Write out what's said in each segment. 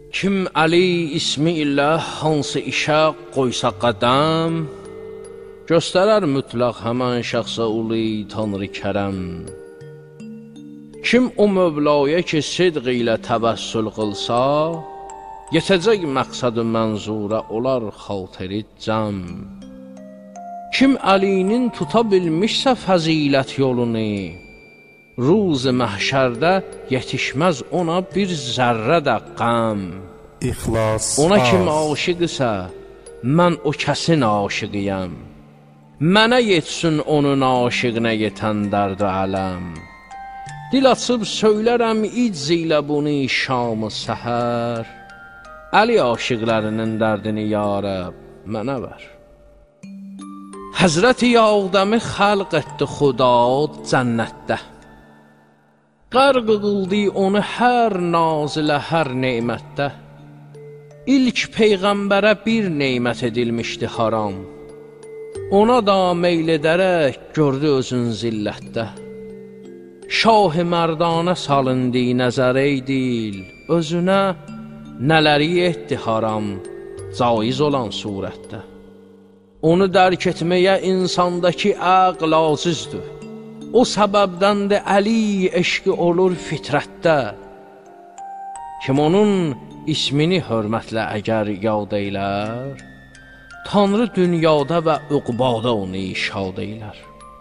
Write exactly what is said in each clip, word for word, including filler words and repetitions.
Kim Əli ismi ilə hansı işə qoysa qədəm, göstərər mütləq həmən şəxsə uli Tanrı kərəm. Kim o Mövlaya ki sidq ilə təvəssül qılsa, yetəcək məqsəd-ü mənzura olar xatiri cəm. Kim Əlinin tuta bilmişsə fəzilət yolunu, ruz məhşərdə yetişməz ona bir zərrə də qəm. İxlas ona kim aşiq isə, mən o kəsin aşiqiyəm. Mənə yetsin onun aşiqinə yetən dərd-i ələm. Dil açıb söylərəm icz ilə bunu şam-ı səhər. Əli aşiqlərinin dərdini ya Rəbb mənə ver. Həzrəti Ağdəmi xəlq etdi Xuda cənnətdə. Qərq qıldı onu hər nazilə, hər neymətdə. İlk peyğəmbərə bir neymət edilmişdi haram. Ona da meyl edərək gördü özün zillətdə. Şah-ı mərdanə salındı nəzərə eydil, özünə nələri etdi haram, caiz olan surətdə. Onu dərk etməyə insandakı əql acizdir. O səbəbdən də Əli eşqi olur fitrətdə. Kim onun ismini hörmətlə əgər yad eylər, Tanrı dünyada və uqbada onu şad eylər.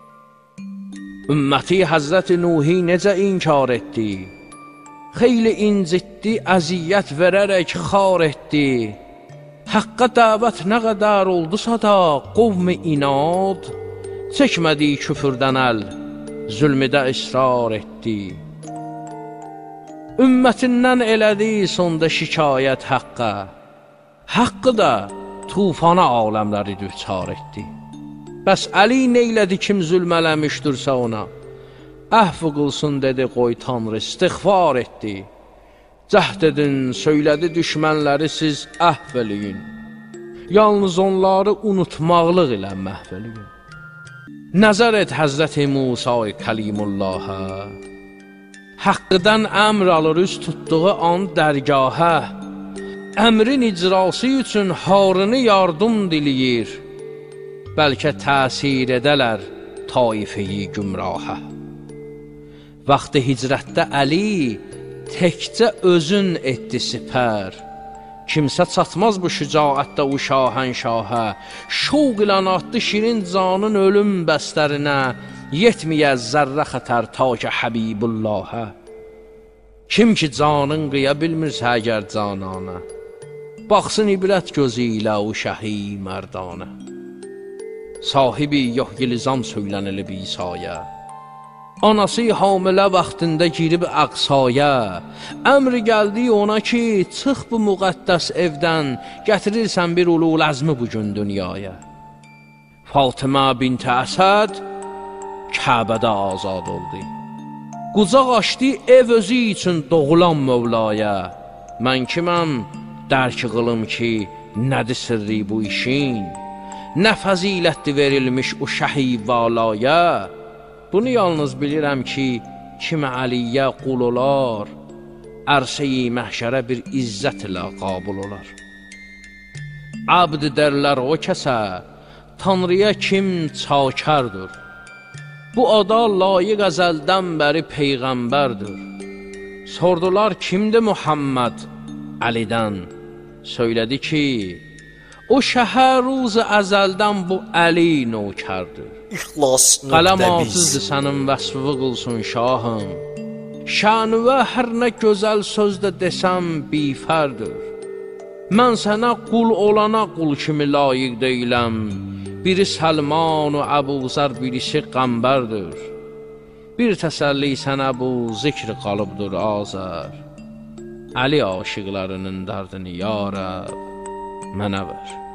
Ümməti Həzrəti Nuhi necə inkar etdi? Xeyli incitdi, əziyyət verərək xar etdi. Həqqa dəvət nə qədər oldusa da qovm-i inad, çəkmədi küfürdən əl, zülmüdə israr etdi. Ümmətindən elədi sonda şikayət həqqa, haqqı da tufana aləmləri düçar etdi. Bəs Əli neylədi kim zülm eləmişdirsə ona? Əhv qılsın dedi qoy Tanrı istiğfar etdi. Cəhd edin, söylədi düşmənləri siz əhv eləyin. Yalnız onları unutmaqlıq ilə məhv eləyin. Nəzər et Həzrəti Musa-i Kəlimullahə, haqqıdan əmr alır üz tutduğu an dərgahə. Əmrin icrası üçün Harını yardım diliyir, bəlkə təsir edələr taifeyi gümrahə. Vaxtı hicrətdə Əli təkcə özün etdi sipər. Kimsə çatmaz bu şücaətdə u şahənşahə. Şoq ilə atdı şirin canın ölüm bəstərinə, yetməyə zərrə xətər ta ki Həbibullahə. Kim ki canın qıya bilmirsə əgər cananə, baxsın ibrət gözü ilə o şəhi mərdanə. Sahibi yox-yelizam söylənilib İsa'ya, anası hamilə vaxtında girib əqsaya. Əmr gəldi ona ki, çıx bu müqəddəs evdən, gətirirsən bir ulul əzmi bugün dünyaya. Fatıma bint-i Əsəd Kəbədə azad oldu. Qucaq açdı ev özü üçün doğulan Mövlaya. Mən kiməm dərk qılım ki, nədir sirri bu işin? Nə fəzilətdir verilmiş o şəhi valaya? Bunu yalnız bilirəm ki, kimi Əliyə qul olar, ərsə-i məhşərə bir izzət ilə qabul olar. Abd dərlər o kəsə, Tanrıya kim çakərdir. Bu ada layiq əzəldən bəri peyğəmbərdir. Sordular kimdir Muhammed? Əlidən. Söylədi ki, o şəhər ruz əzəldən bu Əli nökərdir. Qələm azizdir sənin vəsvı qılsın şahım. Şanüvə hər nə gözəl sözdə desəm bifərdir. Mən sənə qul olana qul kimi layiq deyiləm. Biri Səlman و Əbuzər, birisi qəmbərdir. Bir təsəlli sənə bu zikr qalıbdır azər. Əli aşıqlarının dərdini ya Rəbb mənə ver.